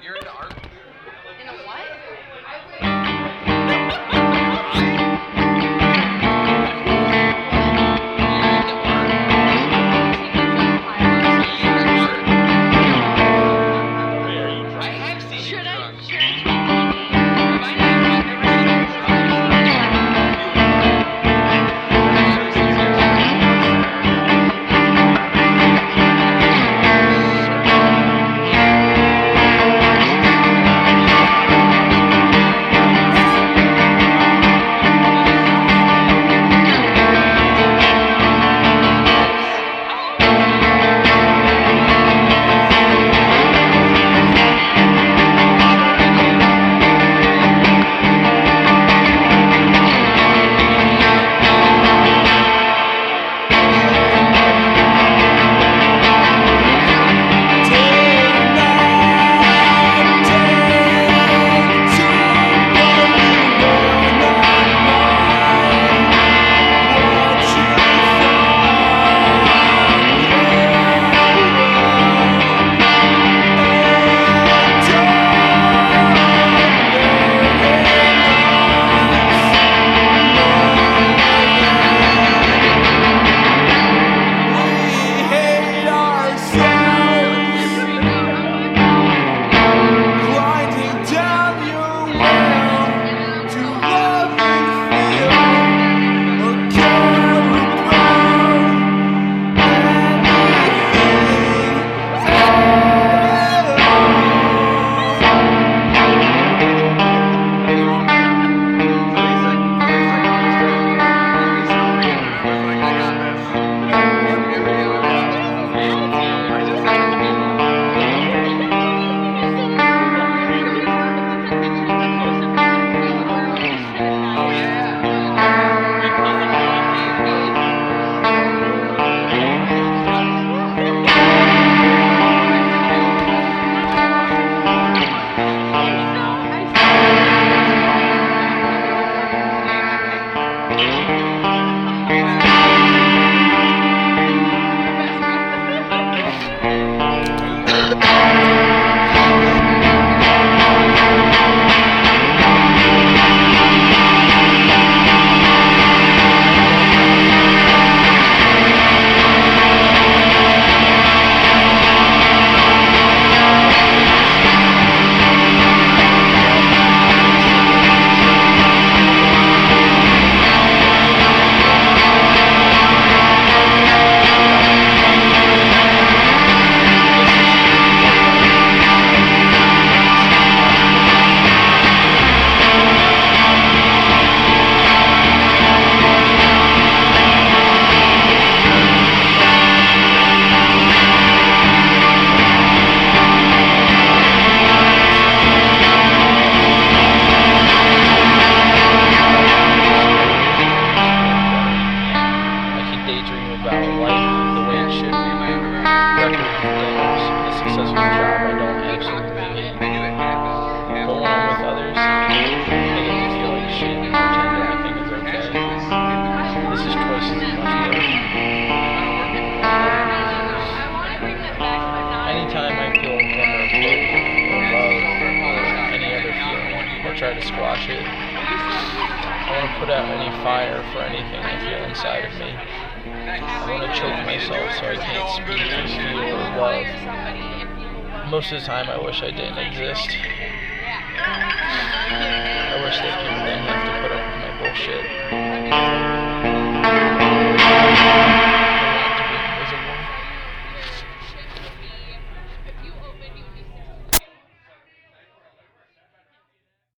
In a what? Should I? try to squash it. I want to put out any fire for anything I feel inside of me. I want to choke myself so I can't speak and feel or love. Most of the time I wish I didn't exist.